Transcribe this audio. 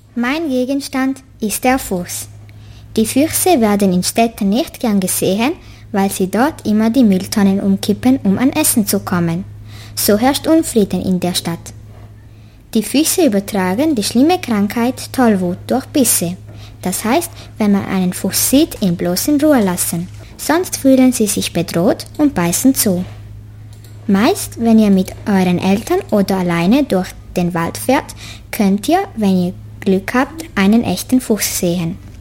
Mein Gegenstand ist der Fuchs. Die Füchse werden in Städten nicht gern gesehen, weil sie dort immer die Mülltonnen umkippen, um an Essen zu kommen. So herrscht Unfrieden in der Stadt. Die Füchse übertragen die schlimme Krankheit Tollwut durch Bisse. Das heißt, wenn man einen Fuchs sieht, ihn bloß in Ruhe lassen. Sonst fühlen sie sich bedroht und beißen zu. Meist, wenn ihr mit euren Eltern oder alleine durch den Wald fährt, könnt ihr, wenn ihr Glück habt, einen echten Fuchs sehen.